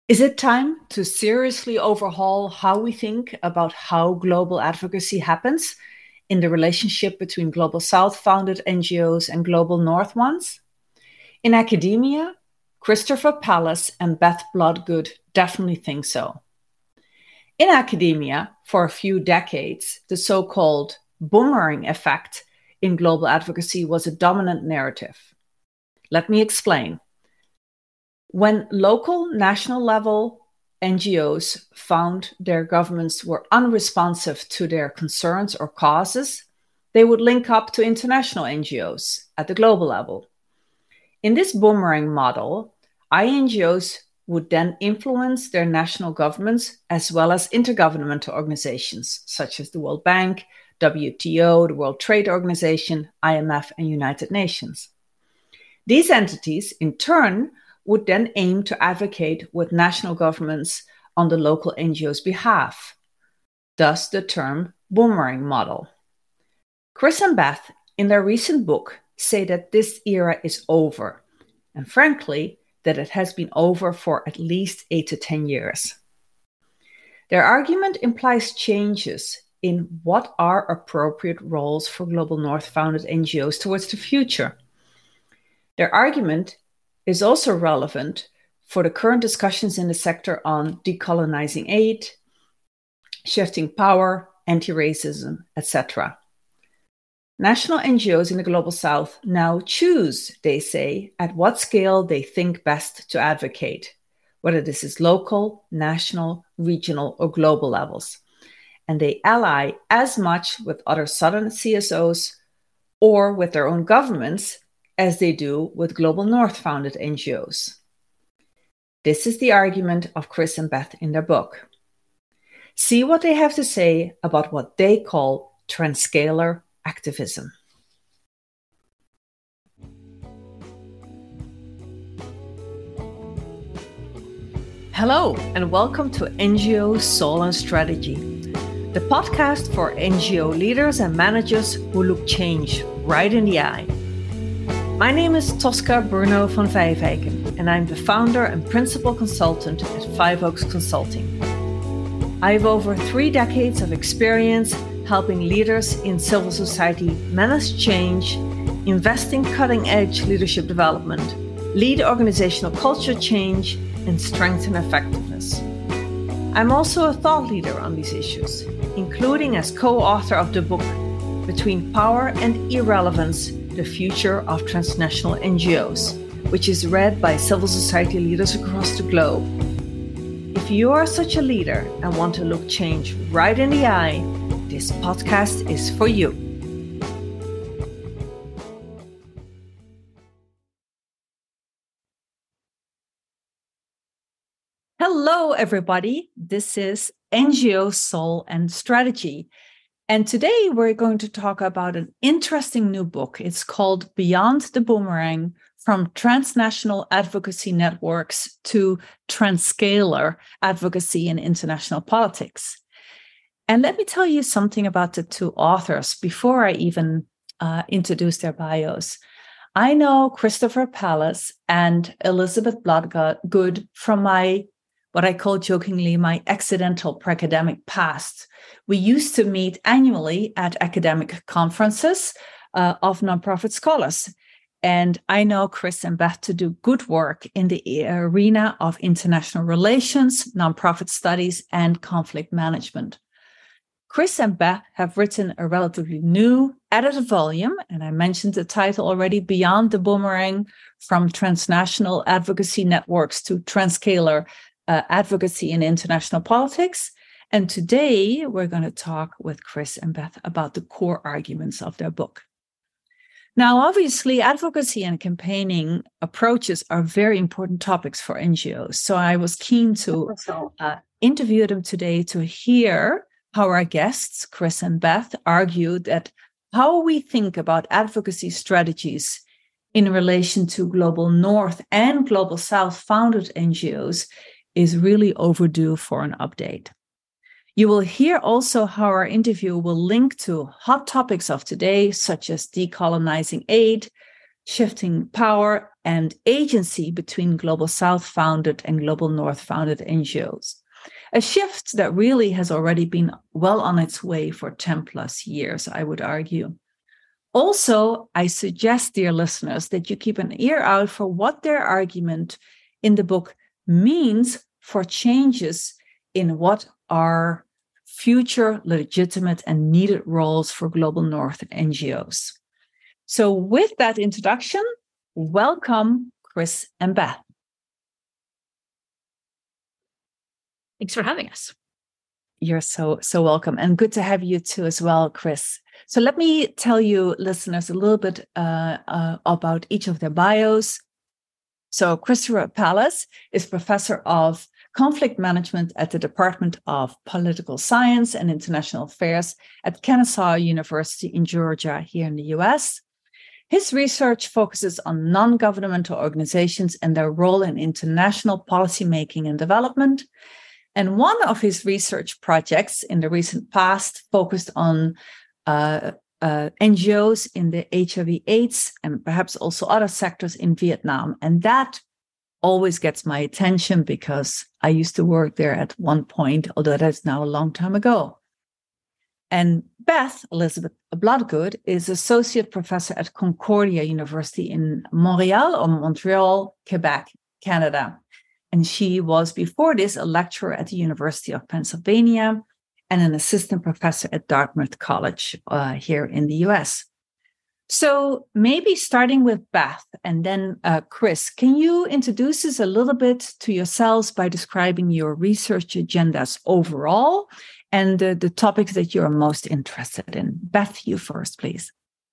Is it time to seriously overhaul how we think about how global advocacy happens in the relationship between Global South founded NGOs and Global North ones? In academia, Christopher Pallas and Beth Bloodgood definitely think so. In academia, for a few decades, the so-called boomerang effect in global advocacy was a dominant narrative. Let me explain. When local, national level NGOs found their governments were unresponsive to their concerns or causes, they would link up to international NGOs at the global level. In this boomerang model, INGOs would then influence their national governments as well as intergovernmental organizations such as the World Bank, WTO, the World Trade Organization, IMF, and United Nations. These entities, in turn, would then aim to advocate with national governments on the local NGO's behalf, thus the term boomerang model. Chris and Beth, in their recent book, say that this era is over, and frankly, that it has been over for at least 8 to 10 years. Their argument implies changes in what are appropriate roles for Global North-founded NGOs towards the future. Their argument is also relevant for the current discussions in the sector on decolonizing aid, shifting power, anti-racism, etc. National NGOs in the Global South now choose, they say, at what scale they think best to advocate, whether this is local, national, regional, or global levels. And they ally as much with other Southern CSOs or with their own governments as they do with Global North-founded NGOs. This is the argument of Chris and Beth in their book. See what they have to say about what they call transcalar activism. Hello, and welcome to NGO Soul and Strategy, the podcast for NGO leaders and managers who look change right in the eye. My name is Tosca Bruno van Vijfijken, and I'm the founder and principal consultant at Five Oaks Consulting. I have over 3 decades of experience helping leaders in civil society manage change, invest in cutting-edge leadership development, lead organizational culture change, and strengthen effectiveness. I'm also a thought leader on these issues, including as co-author of the book Between Power and Irrelevance: The Future of Transnational NGOs, which is read by civil society leaders across the globe. If you are such a leader and want to look change right in the eye, this podcast is for you. Hello, everybody. This is NGO Soul and Strategy. And today we're going to talk about an interesting new book. It's called Beyond the Boomerang: From Transnational Advocacy Networks to Transcalar Advocacy in International Politics. And let me tell you something about the 2 authors before I even introduce their bios. I know Christopher Pallas and Elizabeth Bloodgood from what I call jokingly, my accidental pre-academic past. We used to meet annually at academic conferences of nonprofit scholars. And I know Chris and Beth to do good work in the arena of international relations, nonprofit studies, and conflict management. Chris and Beth have written a relatively new edited volume, and I mentioned the title already, Beyond the Boomerang: From Transnational Advocacy Networks to Transcalar Advocacy in International Politics. And today we're going to talk with Chris and Beth about the core arguments of their book. Now, obviously, advocacy and campaigning approaches are very important topics for NGOs. So I was keen to interview them today to hear how our guests, Chris and Beth, argue that how we think about advocacy strategies in relation to Global North and Global South founded NGOs is really overdue for an update. You will hear also how our interview will link to hot topics of today, such as decolonizing aid, shifting power and agency between Global South founded and Global North founded NGOs. A shift that really has already been well on its way for 10 plus years, I would argue. Also, I suggest, dear listeners, that you keep an ear out for what their argument in the book means for changes in what are future legitimate and needed roles for Global North NGOs. So with that introduction, welcome, Chris and Beth. Thanks for having us. You're so welcome. And good to have you too as well, Chris. So let me tell you, listeners, a little bit about each of their bios. So Christopher Pallas is professor of conflict management at the Department of Political Science and International Affairs at Kennesaw University in Georgia, here in the US. His research focuses on non-governmental organizations and their role in international policymaking and development. And one of his research projects in the recent past focused on NGOs in the HIV/AIDS and perhaps also other sectors in Vietnam. And that always gets my attention because I used to work there at one point, although that's now a long time ago. And Beth Elizabeth Bloodgood is associate professor at Concordia University in Montreal, Quebec, Canada. And she was before this a lecturer at the University of Pennsylvania and an assistant professor at Dartmouth College here in the US. So maybe starting with Beth and then Chris, can you introduce us a little bit to yourselves by describing your research agendas overall and the topics that you're most interested in? Beth, you first, please.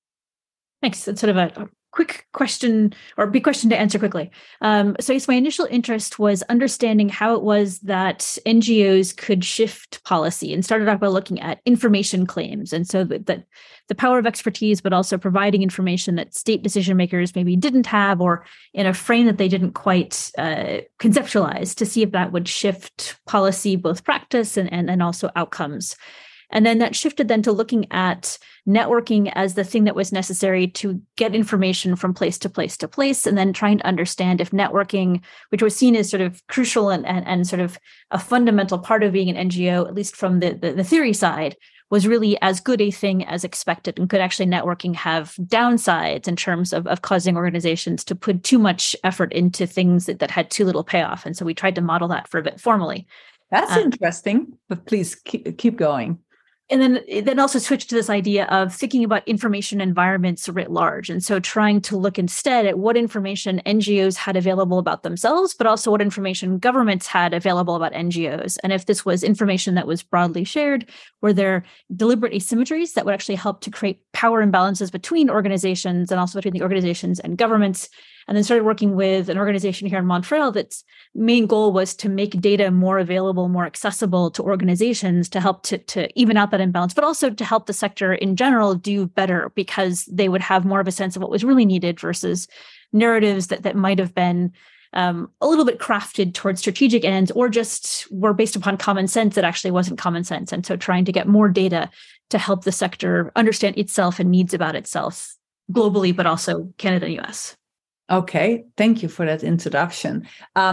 Thanks. That's sort of a quick question or big question to answer quickly. So I guess my initial interest was understanding how it was that NGOs could shift policy, and started off by looking at information claims. And so that the power of expertise, but also providing information that state decision makers maybe didn't have, or in a frame that they didn't quite conceptualize, to see if that would shift policy, both practice and also outcomes. And then that shifted then to looking at networking as the thing that was necessary to get information from place to place to place, and then trying to understand if networking, which was seen as sort of crucial and sort of a fundamental part of being an NGO, at least from the theory side, was really as good a thing as expected, and could actually networking have downsides in terms of causing organizations to put too much effort into things that had too little payoff. And so we tried to model that for a bit formally. That's interesting, but please keep going. And then also switch to this idea of thinking about information environments writ large. And so trying to look instead at what information NGOs had available about themselves, but also what information governments had available about NGOs. And if this was information that was broadly shared, were there deliberate asymmetries that would actually help to create power imbalances between organizations and also between the organizations and governments? And then started working with an organization here in Montreal that's main goal was to make data more available, more accessible to organizations, to help to even out that imbalance, but also to help the sector in general do better, because they would have more of a sense of what was really needed versus narratives that might have been a little bit crafted towards strategic ends, or just were based upon common sense that actually wasn't common sense. And so trying to get more data to help the sector understand itself and needs about itself globally, but also Canada and US. Okay, thank you for that introduction.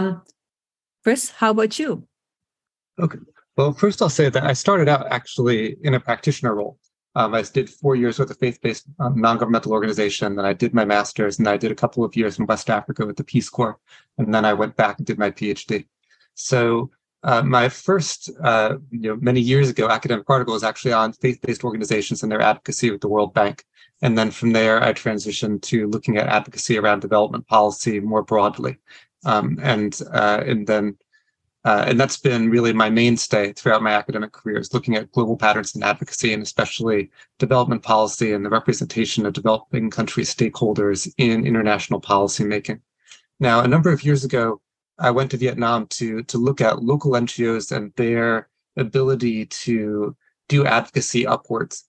Chris, how about you? Okay, well, first I'll say that I started out actually in a practitioner role. I did 4 years with a faith-based non-governmental organization, then I did my master's, and then I did a couple of years in West Africa with the Peace Corps, and then I went back and did my PhD. So my first, many years ago, academic article was actually on faith-based organizations and their advocacy with the World Bank. And then from there, I transitioned to looking at advocacy around development policy more broadly. And that's been really my mainstay throughout my academic career, is looking at global patterns in advocacy, and especially development policy and the representation of developing country stakeholders in international policy making. Now, a number of years ago, I went to Vietnam to look at local NGOs and their ability to do advocacy upwards.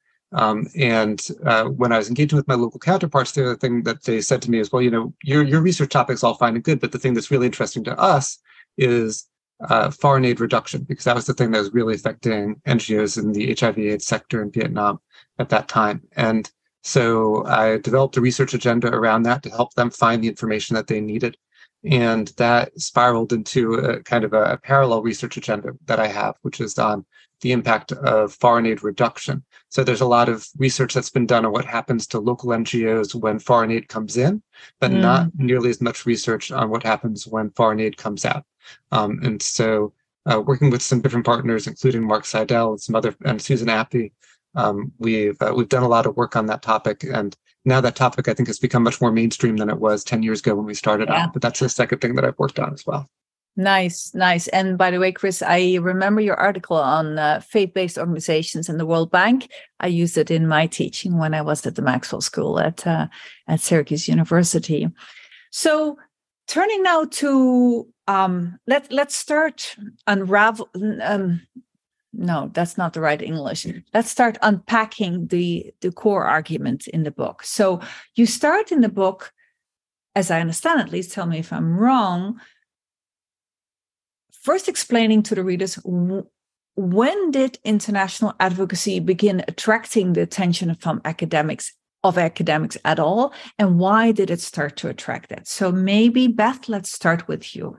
When I was engaging with my local counterparts, the other thing that they said to me is, well, your research topic's all fine and good, but the thing that's really interesting to us is foreign aid reduction, because that was the thing that was really affecting NGOs in the HIV/AIDS sector in Vietnam at that time. And So I developed a research agenda around that to help them find the information that they needed. And that spiraled into a kind of a parallel research agenda that I have, which is on the impact of foreign aid reduction. So there's a lot of research that's been done on what happens to local NGOs when foreign aid comes in, but not nearly as much research on what happens when foreign aid comes out. And so working with some different partners, including Mark Seidel and Susan Appy, we've done a lot of work on that topic. And now that topic, I think, has become much more mainstream than it was 10 years ago when we started out. But that's the second thing that I've worked on as well. Nice. And by the way, Chris, I remember your article on faith-based organizations in the World Bank. I used it in my teaching when I was at the Maxwell School at Syracuse University. So turning now to, let's start unravel. No, that's not the right English. Let's start unpacking the core argument in the book. So you start in the book, as I understand, at least tell me if I'm wrong, first explaining to the readers, when did international advocacy begin attracting the attention from academics at all, and why did it start to attract that? So maybe, Beth, let's start with you.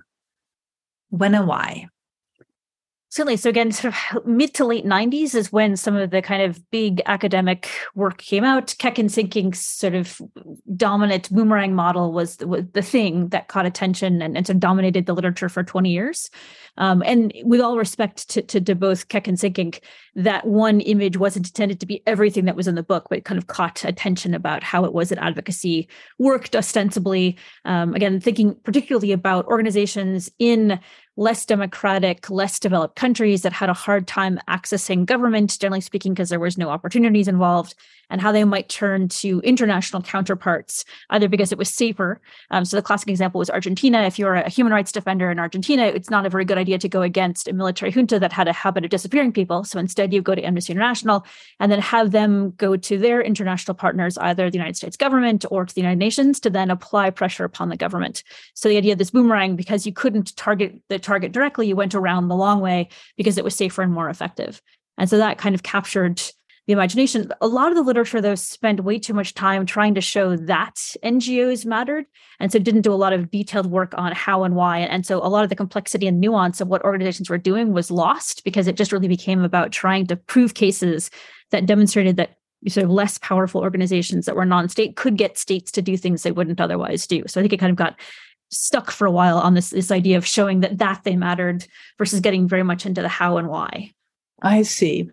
When and why? Certainly. So again, sort of mid to late 90s is when some of the kind of big academic work came out. Keck and Sinking's sort of dominant boomerang model was the thing that caught attention and sort of dominated the literature for 20 years. And with all respect to both Keck and Sinking, that one image wasn't intended to be everything that was in the book, but it kind of caught attention about how it was that advocacy worked ostensibly. Again, thinking particularly about organizations in less democratic, less developed countries that had a hard time accessing government, generally speaking, because there was no opportunities involved, and how they might turn to international counterparts, either because it was safer. So the classic example was Argentina. If you're a human rights defender in Argentina, it's not a very good idea to go against a military junta that had a habit of disappearing people. So instead you go to Amnesty International and then have them go to their international partners, either the United States government or to the United Nations, to then apply pressure upon the government. So the idea of this boomerang, because you couldn't target the target directly, you went around the long way because it was safer and more effective. And so that kind of captured the imagination. A lot of the literature, though, spent way too much time trying to show that NGOs mattered, and so didn't do a lot of detailed work on how and why. And so a lot of the complexity and nuance of what organizations were doing was lost because it just really became about trying to prove cases that demonstrated that sort of less powerful organizations that were non-state could get states to do things they wouldn't otherwise do. So I think it kind of got stuck for a while on this idea of showing that they mattered versus getting very much into the how and why. I see.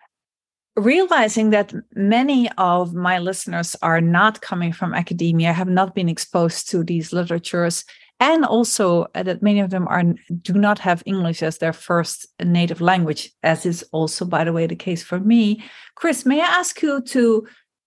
Realizing that many of my listeners are not coming from academia, have not been exposed to these literatures, and also that many of them do not have English as their first native language, as is also, by the way, the case for me. Chris, may I ask you to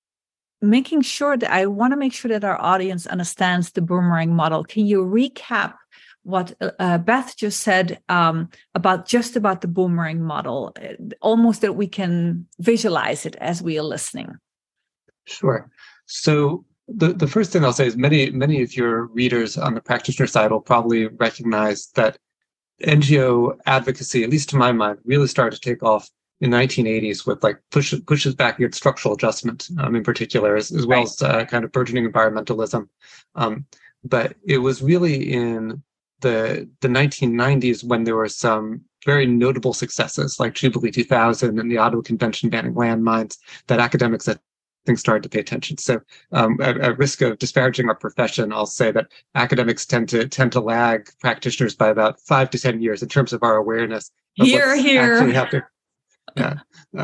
I want to make sure that our audience understands the boomerang model. Can you recap what Beth just said about the boomerang model, almost that we can visualize it as we are listening? Sure. So the first thing I'll say is many of your readers on the practitioner side will probably recognize that NGO advocacy, at least to my mind, really started to take off in the 1980s with like pushes back against structural adjustment in particular, as well as kind of burgeoning environmentalism. But it was really in the 1990s when there were some very notable successes like Jubilee 2000 and the Ottawa Convention banning landmines that academics I think started to pay attention. So at risk of disparaging our profession, I'll say that academics tend to lag practitioners by about 5 to 10 years in terms of our awareness of here. Actually happening. Yeah.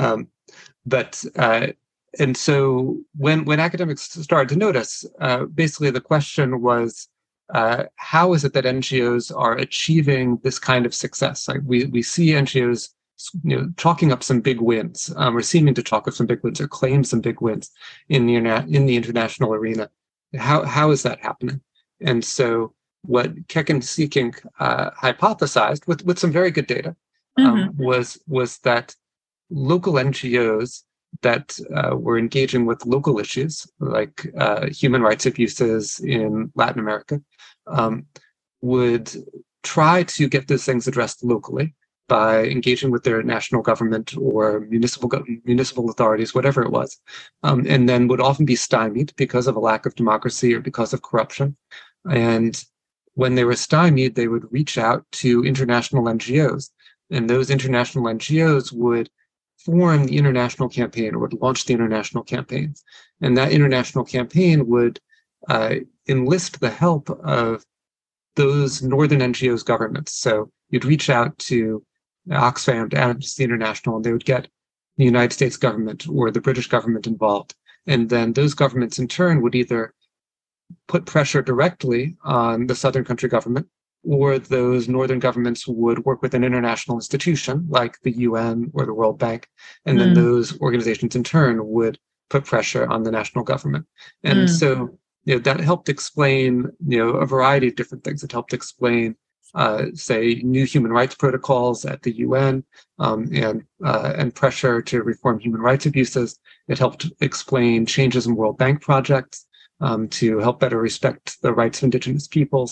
And so when academics started to notice, basically the question was, how is it that NGOs are achieving this kind of success? Like we see NGOs, chalking up some big wins, or seeming to chalk up some big wins, or claim some big wins in the international arena. How is that happening? And so what Keck and Sinking hypothesized with some very good data was that local NGOs that were engaging with local issues like human rights abuses in Latin America would try to get those things addressed locally by engaging with their national government or municipal authorities, whatever it was, and then would often be stymied because of a lack of democracy or because of corruption. And when they were stymied, they would reach out to international NGOs, and those international NGOs would form the international campaign or would launch the international campaigns. And that international campaign would enlist the help of those northern NGOs' governments. So you'd reach out to Oxfam, to Amnesty International, and they would get the United States government or the British government involved. And then those governments in turn would either put pressure directly on the southern country government, or those northern governments would work with an international institution like the UN or the World Bank. And then those organizations in turn would put pressure on the national government. And so that helped explain a variety of different things. It helped explain say, new human rights protocols at the UN and pressure to reform human rights abuses. It helped explain changes in World Bank projects to help better respect the rights of indigenous peoples.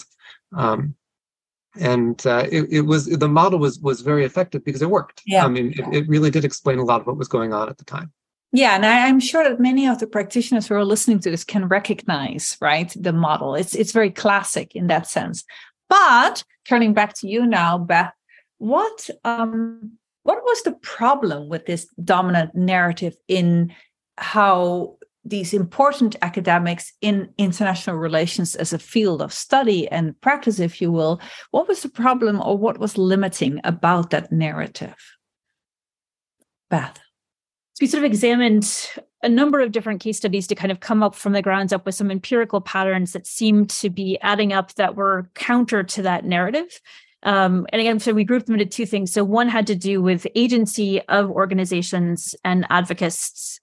It was, the model was very effective because it worked. Yeah. I mean, it really did explain a lot of what was going on at the time. Yeah, and I'm sure that many of the practitioners who are listening to this can recognize, right, the model. It's very classic in that sense. But turning back to you now, Beth, what was the problem with this dominant narrative in how these important academics in international relations as a field of study and practice, if you will, what was the problem or what was limiting about that narrative? Beth? So we sort of examined a number of different case studies to kind of come up from the grounds up with some empirical patterns that seemed to be adding up that were counter to that narrative. And again, so we grouped them into two things. So one had to do with agency of organizations and activists,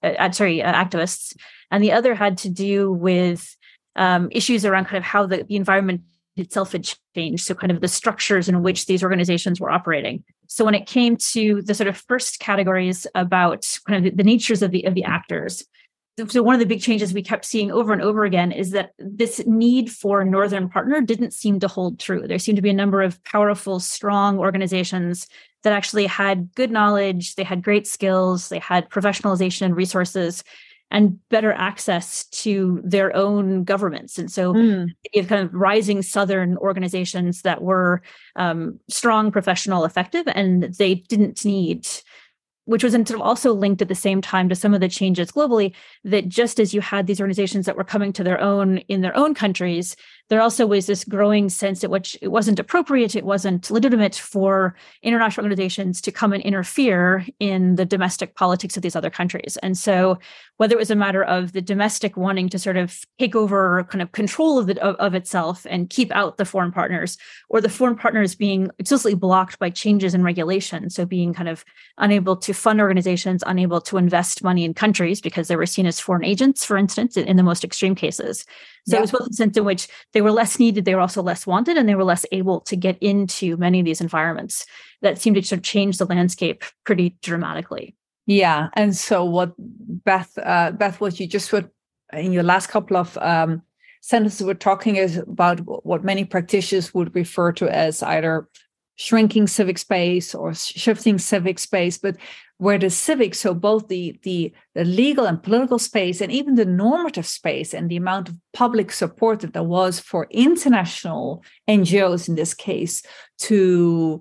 and the other had to do with issues around kind of how the environment itself had changed. So kind of the structures in which these organizations were operating. So when it came to the sort of first categories about kind of the natures of the actors, so one of the big changes we kept seeing over and over again is that this need for a northern partner didn't seem to hold true. There seemed to be a number of powerful, strong organizations that actually had good knowledge, they had great skills, they had professionalization and resources, and better access to their own governments. And so you have kind of rising Southern organizations that were strong, professional, effective, and they didn't need, which was sort of also linked at the same time to some of the changes globally, that just as you had these organizations that were coming to their own in their own countries, there also was this growing sense at which it wasn't appropriate, it wasn't legitimate for international organizations to come and interfere in the domestic politics of these other countries. And so whether it was a matter of the domestic wanting to sort of take over kind of control of itself and keep out the foreign partners, or the foreign partners being explicitly blocked by changes in regulation, so being kind of unable to fund organizations, unable to invest money in countries because they were seen as foreign agents, for instance, in the most extreme cases. So it was both the sense in which they were less needed, they were also less wanted, and they were less able to get into many of these environments that seemed to sort of change the landscape pretty dramatically. Yeah. And so what Beth, what you just put in your last couple of sentences were talking is about what many practitioners would refer to as either shrinking civic space or shifting civic space, but where the civic, so both the legal and political space and even the normative space and the amount of public support that there was for international NGOs in this case to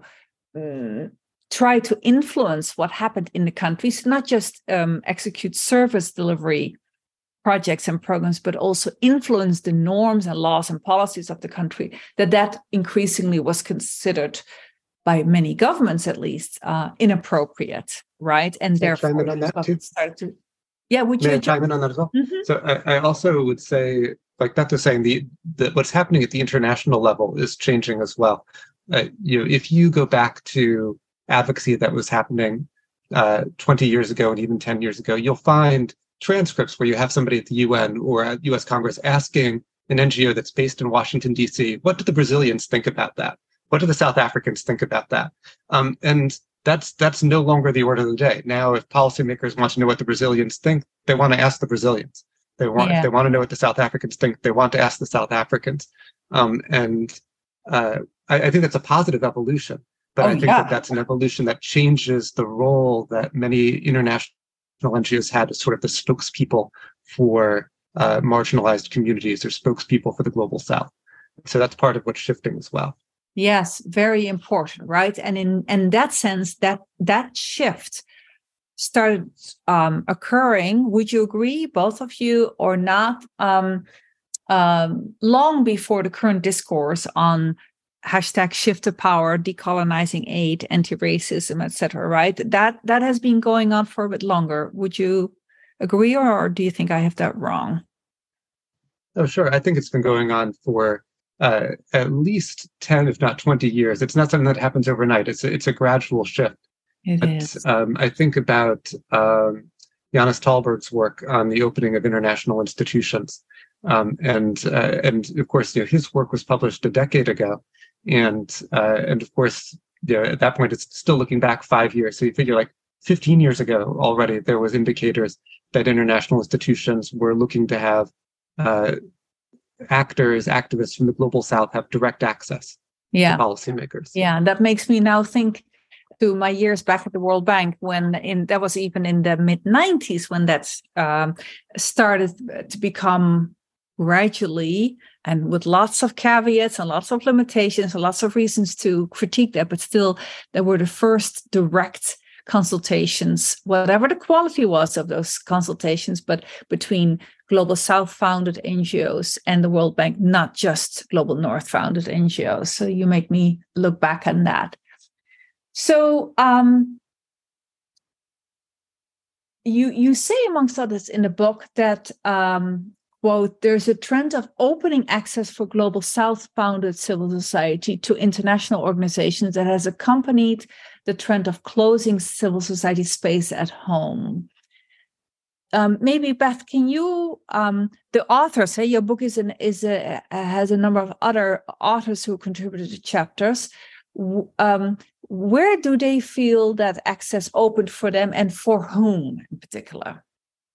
try to influence what happened in the countries, not just execute service delivery projects and programs, but also influence the norms and laws and policies of the country, that increasingly was considered by many governments, at least, inappropriate, right? And therefore, chime in on that too? Would you chime in on that as well? Mm-hmm. So I also would say, like Beth was saying, the what's happening at the international level is changing as well. If you go back to advocacy that was happening 20 years ago and even 10 years ago, you'll find transcripts where you have somebody at the UN or at US Congress asking an NGO that's based in Washington, D.C., what do the Brazilians think about that? What do the South Africans think about that? And that's no longer the order of the day. Now, if policymakers want to know what the Brazilians think, they want to ask the Brazilians. If they want to know what the South Africans think, they want to ask the South Africans. I think that's a positive evolution. But I think that that's an evolution that changes the role that many international NGOs had as sort of the spokespeople for marginalized communities or spokespeople for the global South. So that's part of what's shifting as well. Yes, very important, right? And in that sense, that shift started occurring. Would you agree, both of you, or not? Long before the current discourse on #shift to power, decolonizing aid, anti-racism, etc. Right? That has been going on for a bit longer. Would you agree, or do you think I have that wrong? Oh, sure. I think it's been going on for at least 10, if not 20 years. It's not something that happens overnight. It's a gradual shift. It is. I think about Jonas Thalberg's work on the opening of international institutions. And of course, his work was published a decade ago. And of course, at that point, it's still looking back 5 years. So you figure like 15 years ago already, there was indicators that international institutions were looking to have activists from the global South have direct access to policymakers. Yeah, that makes me now think to my years back at the World Bank, that was even in the mid-90s when that started to become gradually, and with lots of caveats and lots of limitations and lots of reasons to critique that, but still there were the first direct consultations, whatever the quality was of those consultations, but between Global South founded NGOs and the World Bank, not just Global North founded NGOs. So you make me look back on that. So you say, amongst others, in the book that quote, there's a trend of opening access for Global South founded civil society to international organizations that has accompanied the trend of closing civil society space at home. Maybe, Beth, can you, the authors, your book has a number of other authors who contributed to chapters. Where do they feel that access opened for them, and for whom in particular?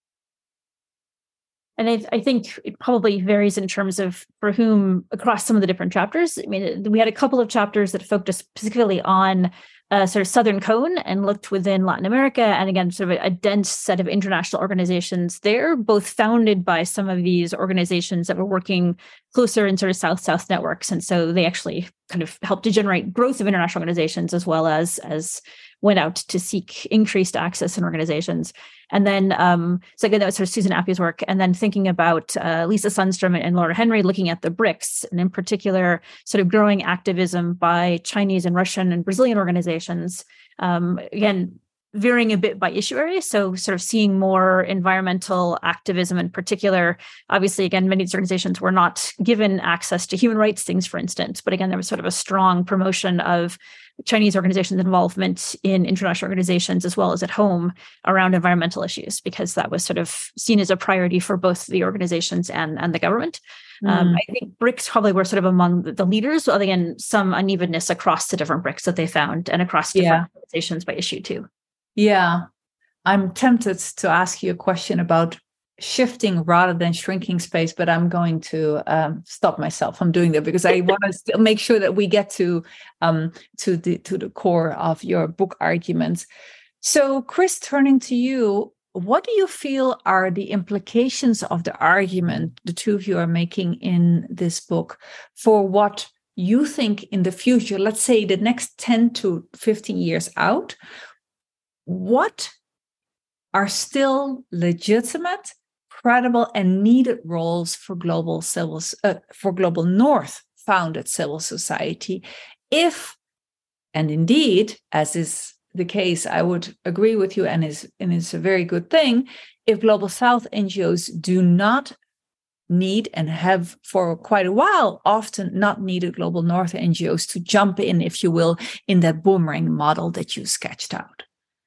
And I think it probably varies in terms of for whom across some of the different chapters. I mean, we had a couple of chapters that focused specifically on sort of Southern Cone and looked within Latin America. And again, sort of a dense set of international organizations there, both founded by some of these organizations that were working closer in sort of South-South networks. And so they actually kind of helped to generate growth of international organizations, as well as went out to seek increased access in organizations. And then, so again, that was sort of Susan Appie's work. And then thinking about Lisa Sundstrom and Laura Henry looking at the BRICS, and in particular, sort of growing activism by Chinese and Russian and Brazilian organizations. Again, varying a bit by issue area. So sort of seeing more environmental activism in particular. Obviously, again, many of these organizations were not given access to human rights things, for instance. But again, there was sort of a strong promotion of Chinese organizations' involvement in international organizations as well as at home around environmental issues, because that was sort of seen as a priority for both the organizations and the government. I think BRICS probably were sort of among the leaders, other than some unevenness across the different BRICS that they found and across different organizations by issue too. Yeah, I'm tempted to ask you a question about shifting rather than shrinking space, but I'm going to stop myself from doing that, because I want to still make sure that we get to the core of your book arguments. So, Chris, turning to you, what do you feel are the implications of the argument the two of you are making in this book for what you think in the future, let's say the next 10 to 15 years out, what are still legitimate, credible, and needed roles for global North founded civil society? If, and indeed, as is the case, I would agree with you, and is a very good thing, if Global South NGOs do not need, and have for quite a while often not needed, Global North NGOs to jump in, if you will, in that boomerang model that you sketched out.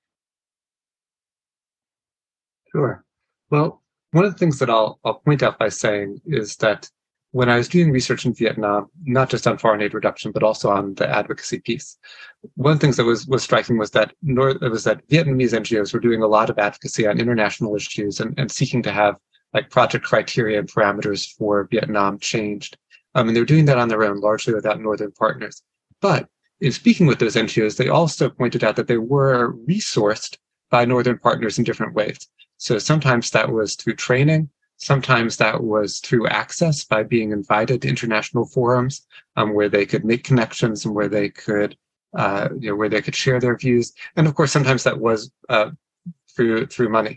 Sure. Well, one of the things that I'll point out by saying is that when I was doing research in Vietnam, not just on foreign aid reduction, but also on the advocacy piece, one of the things that was striking was that Vietnamese NGOs were doing a lot of advocacy on international issues and seeking to have like project criteria and parameters for Vietnam changed. And they're doing that on their own, largely without Northern partners. But in speaking with those NGOs, they also pointed out that they were resourced by Northern partners in different ways. So sometimes that was through training, sometimes that was through access by being invited to international forums where they could make connections and where they could share their views, and of course sometimes that was through money.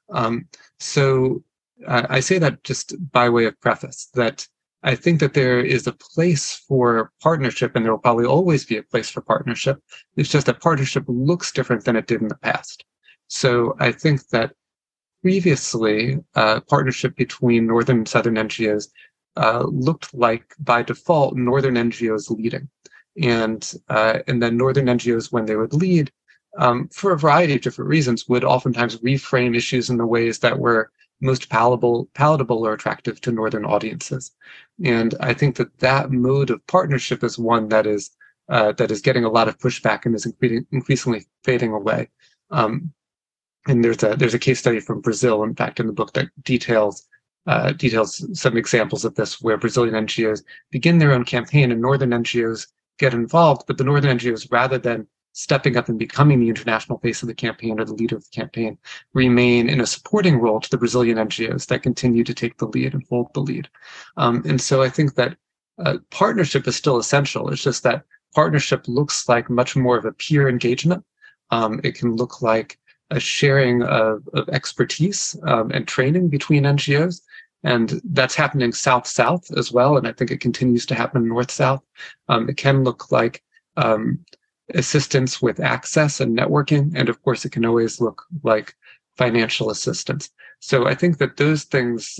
So I say that just by way of preface, that I think that there is a place for partnership, and there will probably always be a place for partnership. It's just that partnership looks different than it did in the past. So I think that previously, partnership between Northern and Southern NGOs looked like, by default, Northern NGOs leading. And then Northern NGOs, when they would lead, for a variety of different reasons, would oftentimes reframe issues in the ways that were most palatable or attractive to Northern audiences. And I think that mode of partnership is one that is getting a lot of pushback and is increasingly fading away. And there's a case study from Brazil, in fact, in the book that details some examples of this, where Brazilian NGOs begin their own campaign and Northern NGOs get involved, but the Northern NGOs, rather than stepping up and becoming the international face of the campaign or the leader of the campaign, remain in a supporting role to the Brazilian NGOs that continue to take the lead and hold the lead. And so I think that partnership is still essential. It's just that partnership looks like much more of a peer engagement. It can look like a sharing of expertise and training between NGOs. And that's happening South-South as well. And I think it continues to happen North-South. It can look like assistance with access and networking. And of course, it can always look like financial assistance. So I think that those things,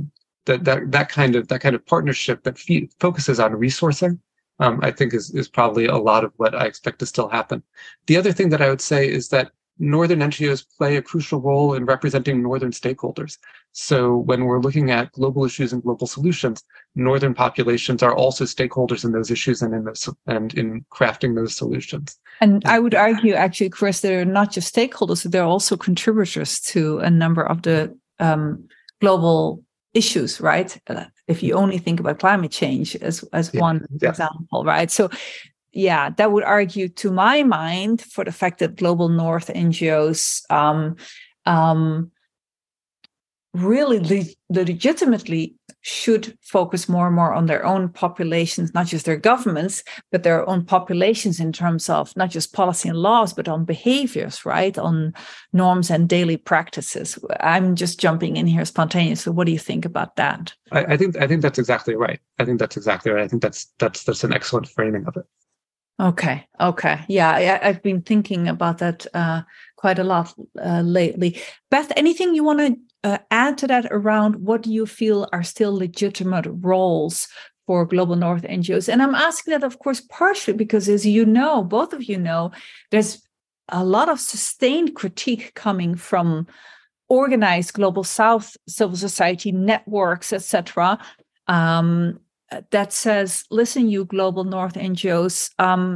that kind of partnership that focuses on resourcing, I think is probably a lot of what I expect to still happen. The other thing that I would say is that Northern NGOs play a crucial role in representing Northern stakeholders. So when we're looking at global issues and global solutions, Northern populations are also stakeholders in those issues and in crafting those solutions. And I would argue, actually, Chris, they're not just stakeholders; they're also contributors to a number of the global issues, right? If you only think about climate change as one example, right? So, yeah, that would argue, to my mind, for the fact that Global North NGOs really legitimately should focus more and more on their own populations, not just their governments, but their own populations in terms of not just policy and laws, but on behaviors, right? On norms and daily practices. I'm just jumping in here spontaneously. What do you think about that? I think that's exactly right. I think that's an excellent framing of it. Okay. Yeah, I've been thinking about that quite a lot lately. Beth, anything you want to add to that around what do you feel are still legitimate roles for Global North NGOs? And I'm asking that, of course, partially because, as you know, both of you know, there's a lot of sustained critique coming from organized Global South civil society networks, etc., that says, listen, you Global North NGOs,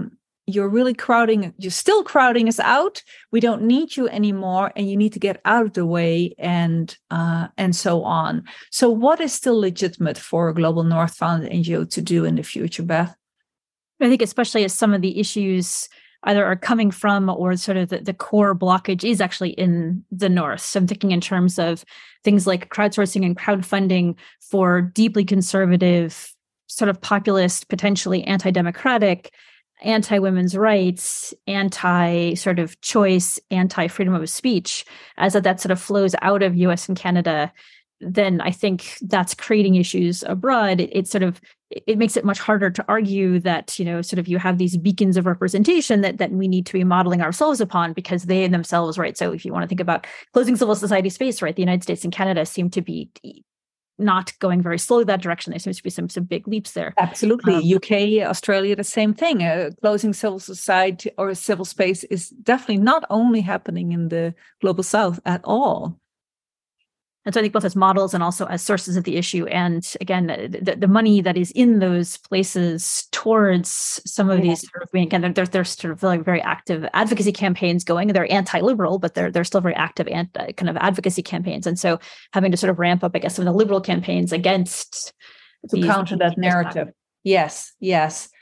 you're still crowding us out. We don't need you anymore, and you need to get out of the way, and so on. So what is still legitimate for a Global North founded NGO to do in the future, Beth? I think especially as some of the issues either are coming from or sort of the core blockage is actually in the North. So I'm thinking in terms of things like crowdsourcing and crowdfunding for deeply conservative, sort of populist, potentially anti-democratic, anti-women's rights, anti-sort of choice, anti-freedom of speech, as that sort of flows out of US and Canada, then I think that's creating issues abroad. It makes it much harder to argue that, sort of you have these beacons of representation that we need to be modeling ourselves upon, because they themselves, right? So if you want to think about closing civil society space, right, the United States and Canada seem to be not going very slowly that direction. There seems to be some big leaps there. Absolutely. UK, Australia, the same thing. Closing civil society or civil space is definitely not only happening in the Global South at all. And so I think both as models and also as sources of the issue. And again, the money that is in those places towards some of these sort of, again, they're sort of like very active advocacy campaigns going. They're anti-liberal, but they're still very active kind of advocacy campaigns. And so having to sort of ramp up, I guess, some of the liberal campaigns against to counter that narrative. Yes.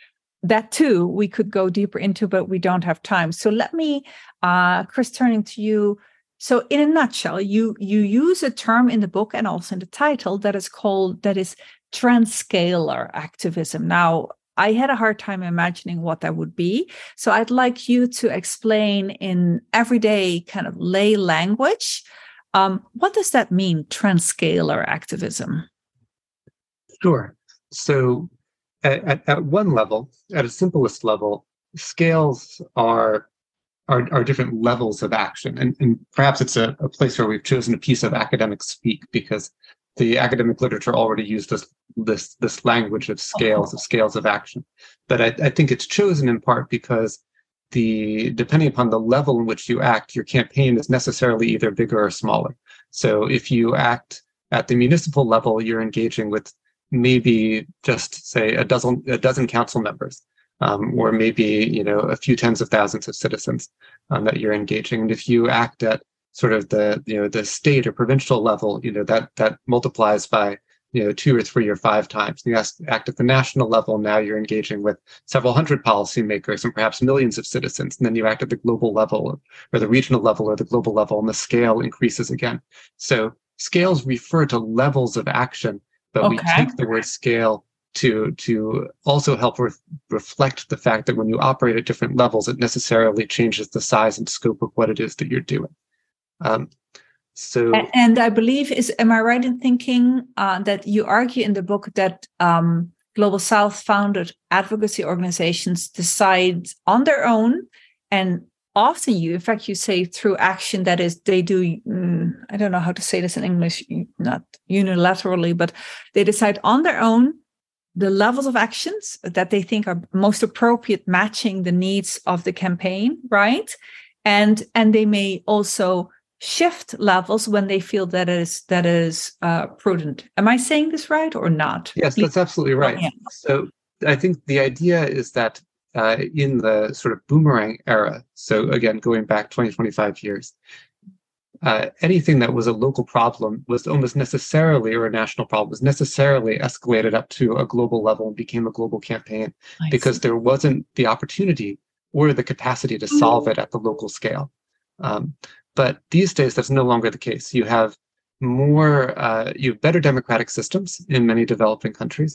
that too, we could go deeper into, but we don't have time. So let me, Chris, turning to you. So in a nutshell, you use a term in the book and also in the title that is transscalar activism. Now, I had a hard time imagining what that would be. So I'd like you to explain in everyday kind of lay language, what does that mean, transscalar activism? Sure. So at one level, at a simplest level, scales are different levels of action. And perhaps it's a place where we've chosen a piece of academic speak, because the academic literature already used this language of scales of action. But I think it's chosen in part because depending upon the level in which you act, your campaign is necessarily either bigger or smaller. So if you act at the municipal level, you're engaging with maybe just say a dozen council members, or maybe a few tens of thousands of citizens that you're engaging. And if you act at sort of the state or provincial level, that multiplies by 2 or 3 or 5 times. You act at the national level, now you're engaging with several hundred policymakers and perhaps millions of citizens. And then you act at the global level or the regional level or the global level, and the scale increases again. So scales refer to levels of action, but we take the word scale to also help reflect the fact that when you operate at different levels, it necessarily changes the size and scope of what it is that you're doing. And I believe, am I right in thinking that you argue in the book that Global South founded advocacy organizations decide on their own, and often you say through action, that is, they do, I don't know how to say this in English, not unilaterally, but they decide on their own the levels of actions that they think are most appropriate, matching the needs of the campaign, right? And they may also shift levels when they feel that is prudent. Am I saying this right or not? Yes, that's absolutely right. Yeah. So I think the idea is that in the sort of boomerang era, so again, going back 20, 25 years, anything that was a local problem was almost necessarily, or a national problem, was necessarily escalated up to a global level and became a global campaign, because there wasn't the opportunity or the capacity to solve it at the local scale. But these days, that's no longer the case. You have better democratic systems in many developing countries.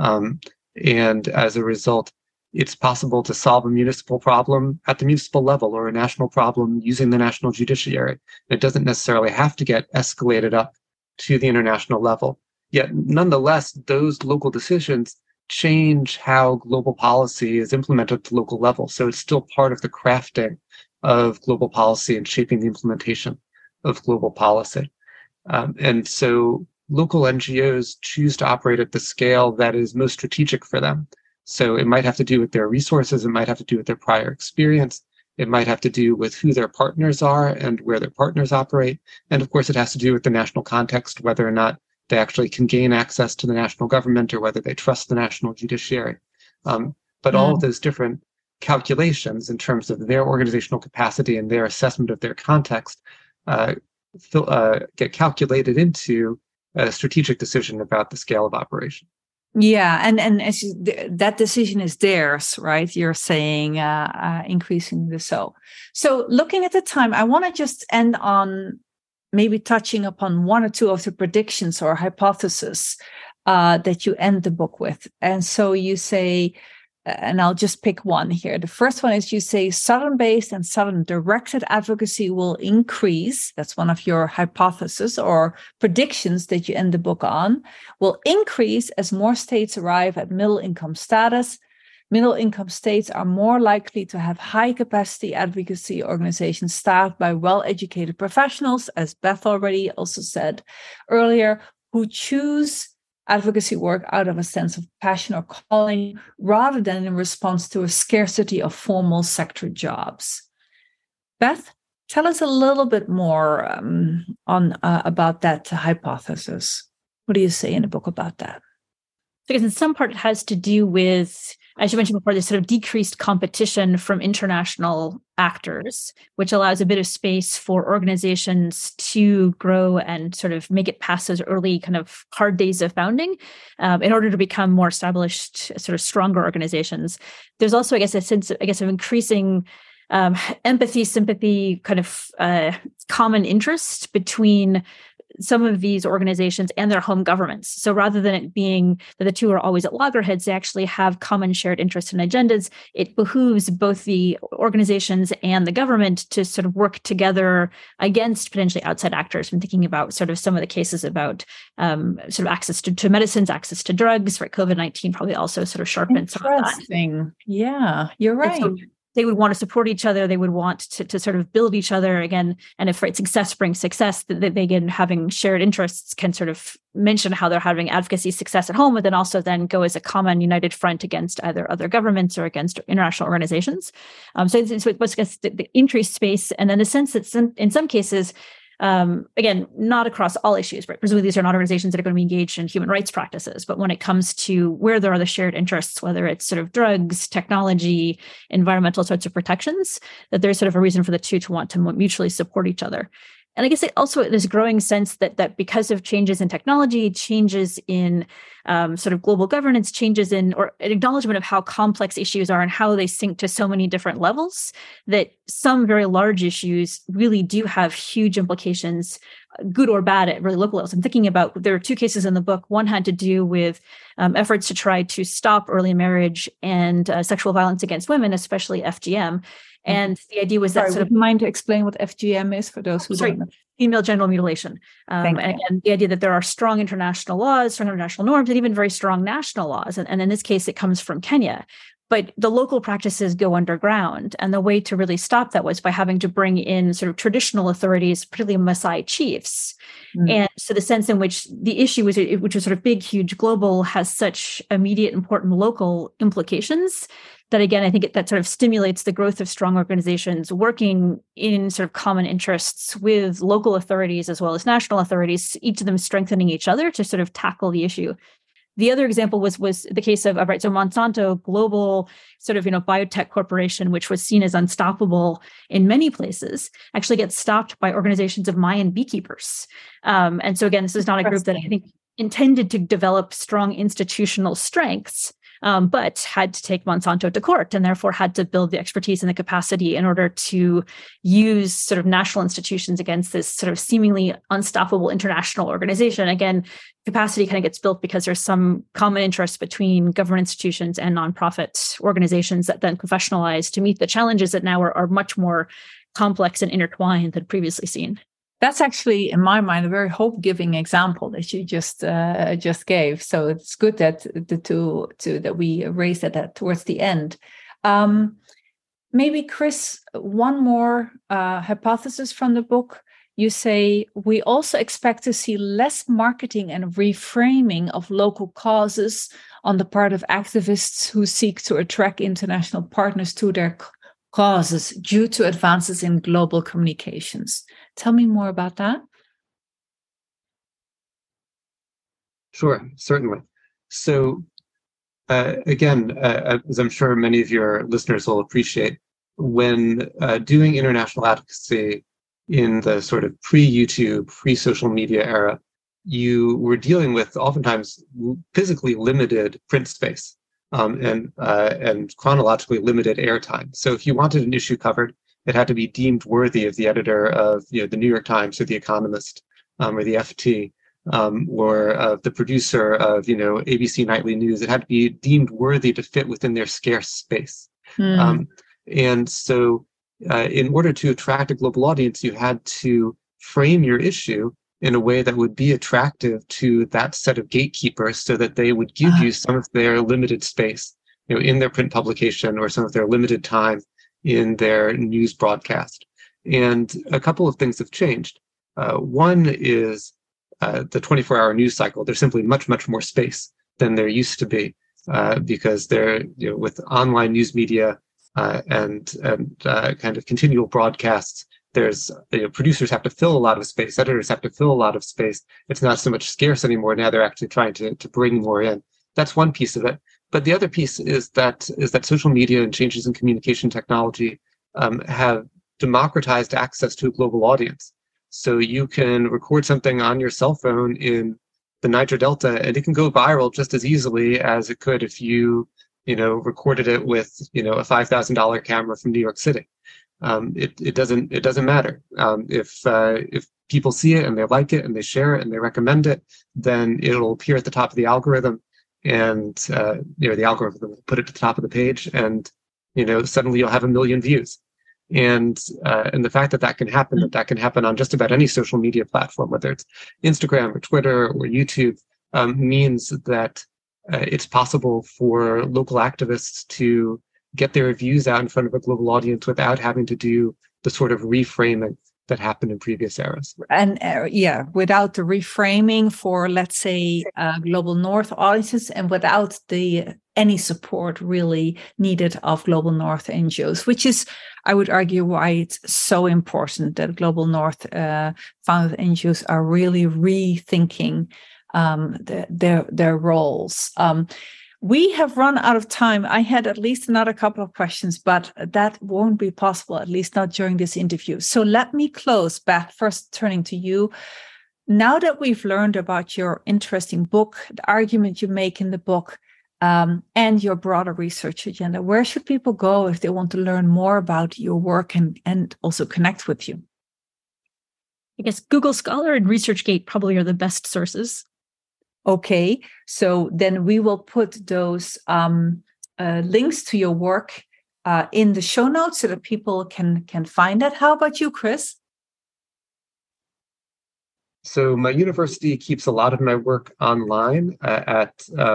And as a result, it's possible to solve a municipal problem at the municipal level or a national problem using the national judiciary. It doesn't necessarily have to get escalated up to the international level. Yet, nonetheless, those local decisions change how global policy is implemented at the local level. So it's still part of the crafting of global policy and shaping the implementation of global policy. And so local NGOs choose to operate at the scale that is most strategic for them. So it might have to do with their resources, it might have to do with their prior experience, it might have to do with who their partners are and where their partners operate. And of course, it has to do with the national context, whether or not they actually can gain access to the national government or whether they trust the national judiciary. But all of those different calculations in terms of their organizational capacity and their assessment of their context get calculated into a strategic decision about the scale of operation. Yeah, and as that decision is theirs, right? You're saying increasingly so. So looking at the time, I want to just end on maybe touching upon one or two of the predictions or hypotheses that you end the book with. And so you say, and I'll just pick one here. The first one is, you say Southern-based and Southern-directed advocacy will increase. That's one of your hypotheses or predictions that you end the book on. Will increase as more states arrive at middle-income status. Middle-income states are more likely to have high-capacity advocacy organizations staffed by well-educated professionals, as Beth already also said earlier, who choose advocacy work out of a sense of passion or calling, rather than in response to a scarcity of formal sector jobs. Beth, tell us a little bit more about that hypothesis. What do you say in the book about that? Because in some part it has to do with, as you mentioned before, this sort of decreased competition from international actors, which allows a bit of space for organizations to grow and sort of make it past those early kind of hard days of founding in order to become more established, sort of stronger organizations. There's also, I guess, a sense, of increasing empathy, sympathy, kind of common interest between some of these organizations and their home governments. So rather than it being that the two are always at loggerheads, they actually have common shared interests and agendas. It behooves both the organizations and the government to sort of work together against potentially outside actors. I'm thinking about sort of some of the cases about sort of access to medicines, access to drugs, right? COVID-19 probably also sort of sharpened some of that. Interesting. Yeah, you're right. They would want to support each other. They would want to sort of build each other again. And if success brings success, that they again, having shared interests can sort of mention how they're having advocacy success at home, but then also then go as a common united front against either other governments or against international organizations. So it's the increased space. And then the sense that in some cases, again, not across all issues, right? Presumably these are not organizations that are going to be engaged in human rights practices, but when it comes to where there are the shared interests, whether it's sort of drugs, technology, environmental sorts of protections, that there's sort of a reason for the two to want to mutually support each other. And I guess also this growing sense that because of changes in technology, changes in sort of global governance, changes in or an acknowledgement of how complex issues are and how they sync to so many different levels, that some very large issues really do have huge implications, good or bad, at really local levels. I'm thinking about, there are two cases in the book. One had to do with efforts to try to stop early marriage and sexual violence against women, especially FGM. And the idea was that would you mind to explain what FGM is for those who don't know? Female genital mutilation. And the idea that there are strong international laws, strong international norms, and even very strong national laws. And in this case, it comes from Kenya. But the local practices go underground. And the way to really stop that was by having to bring in sort of traditional authorities, particularly Maasai chiefs. And so the sense in which the issue was, which was sort of big, huge, global, has such immediate, important local implications that, again, I think that sort of stimulates the growth of strong organizations working in sort of common interests with local authorities as well as national authorities, each of them strengthening each other to sort of tackle the issue. The other example was the case of, right, so Monsanto, global sort of, biotech corporation, which was seen as unstoppable in many places, actually gets stopped by organizations of Mayan beekeepers. And so again, this is not a group that I think intended to develop strong institutional strengths, but had to take Monsanto to court and therefore had to build the expertise and the capacity in order to use sort of national institutions against this sort of seemingly unstoppable international organization. Again, capacity kind of gets built because there's some common interest between government institutions and nonprofit organizations that then professionalize to meet the challenges that now are much more complex and intertwined than previously seen. That's actually, in my mind, a very hope-giving example that you just gave. So it's good that the two that we raised that towards the end. Maybe, Chris, one more hypothesis from the book. You say, we also expect to see less marketing and reframing of local causes on the part of activists who seek to attract international partners to their causes due to advances in global communications. Tell me more about that. Sure, certainly. So again, as I'm sure many of your listeners will appreciate, when doing international advocacy in the sort of pre-YouTube, pre-social media era, you were dealing with oftentimes physically limited print space and chronologically limited airtime. So if you wanted an issue covered, it had to be deemed worthy of the editor of the New York Times or The Economist or the FT or of the producer of ABC Nightly News. It had to be deemed worthy to fit within their scarce space. And so in order to attract a global audience, you had to frame your issue in a way that would be attractive to that set of gatekeepers so that they would give you some of their limited space in their print publication or some of their limited time in their news broadcast. And a couple of things have changed. One is the 24-hour news cycle. There's simply much, much more space than there used to be because there, with online news media and kind of continual broadcasts, there's producers have to fill a lot of space, editors have to fill a lot of space. It's not so much scarce anymore. Now they're actually trying to bring more in. That's one piece of it. But the other piece is that social media and changes in communication technology have democratized access to a global audience. So you can record something on your cell phone in the Niger Delta, and it can go viral just as easily as it could if you recorded it with, a $5,000 camera from New York City. It doesn't matter. If people see it and they like it and they share it and they recommend it, then it'll appear at the top of the algorithm, and the algorithm will put it at the top of the page, and suddenly you'll have 1 million views. And the fact that can happen on just about any social media platform, whether it's Instagram or Twitter or YouTube, means that it's possible for local activists to get their views out in front of a global audience without having to do the sort of reframing that happened in previous eras. And without the reframing for, let's say, global North audiences, and without any support really needed of global North NGOs, which is, I would argue, why it's so important that global North founded NGOs are really rethinking their roles. We have run out of time. I had at least another couple of questions, but that won't be possible, at least not during this interview. So let me close, Beth, first turning to you. Now that we've learned about your interesting book, the argument you make in the book, and your broader research agenda, where should people go if they want to learn more about your work and also connect with you? I guess Google Scholar and ResearchGate probably are the best sources. Okay, so then we will put those links to your work in the show notes so that people can find that. How about you, Chris? So my university keeps a lot of my work online at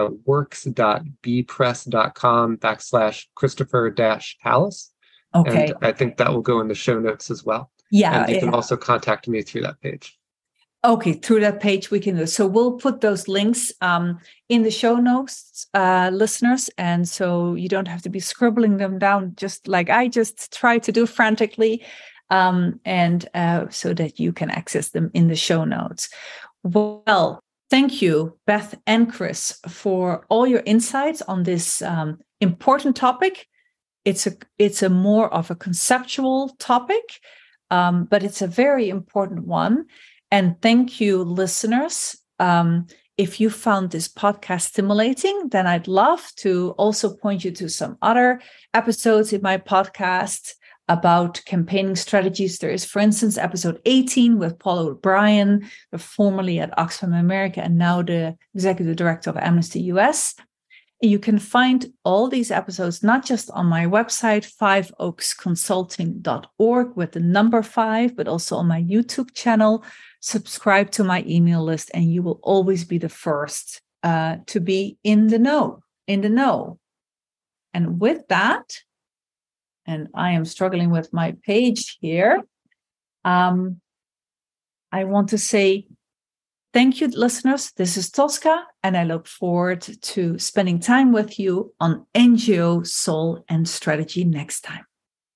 works.bpress.com/Christopher-Pallas. Okay. And I think that will go in the show notes as well. Yeah. And you can also contact me through that page. Okay, through that page we can do. So we'll put those links in the show notes, listeners, and so you don't have to be scribbling them down just like I just tried to do frantically, and so that you can access them in the show notes. Well, thank you, Beth and Chris, for all your insights on this important topic. It's a more of a conceptual topic, but it's a very important one. And thank you, listeners. If you found this podcast stimulating, then I'd love to also point you to some other episodes in my podcast about campaigning strategies. There is, for instance, episode 18 with Paula O'Brien, formerly at Oxfam America and now the executive director of Amnesty US. You can find all these episodes not just on my website, 5oaksconsulting.org with the number 5, but also on my YouTube channel. Subscribe to my email list, and you will always be the first to be in the know. And with that, and I am struggling with my page here, I want to say thank you, listeners. This is Tosca, and I look forward to spending time with you on NGO, Soul, and Strategy next time.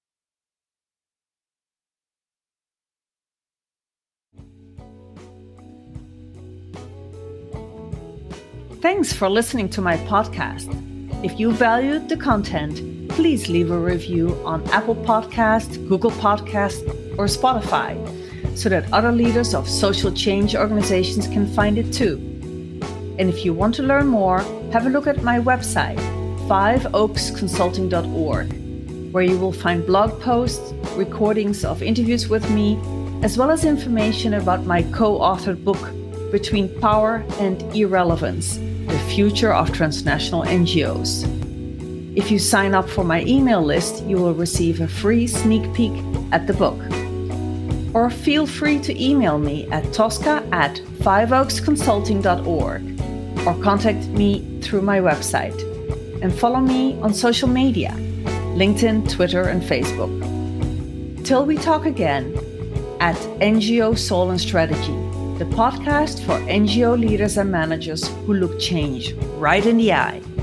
Thanks for listening to my podcast. If you valued the content, please leave a review on Apple Podcasts, Google Podcasts, or Spotify, so that other leaders of social change organizations can find it too. And if you want to learn more, have a look at my website, 5oaksconsulting.org, where you will find blog posts, recordings of interviews with me, as well as information about my co-authored book, Between Power and Irrelevance: The Future of Transnational NGOs. If you sign up for my email list, you will receive a free sneak peek at the book. Or feel free to email me at tosca@5oaksconsulting.org, or contact me through my website. And follow me on social media, LinkedIn, Twitter, and Facebook. Till we talk again, at NGO Soul and Strategy, the podcast for NGO leaders and managers who look change right in the eye.